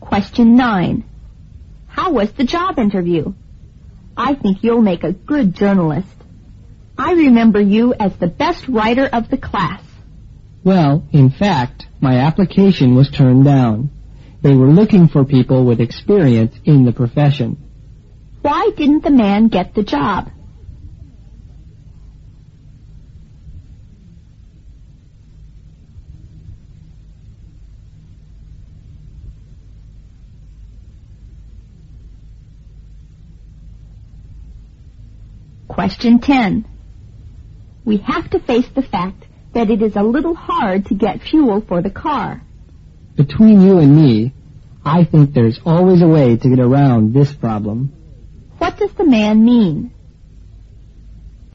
Question 9. How was the job interview? I think you'll make a good journalist. I remember you as the best writer of the class. Well, in fact, my application was turned down. They were looking for people with experience in the profession. Why didn't the man get the job? Question 10. We have to face the fact that it is a little hard to get fuel for the car. Between you and me, I think there's always a way to get around this problem. What does the man mean?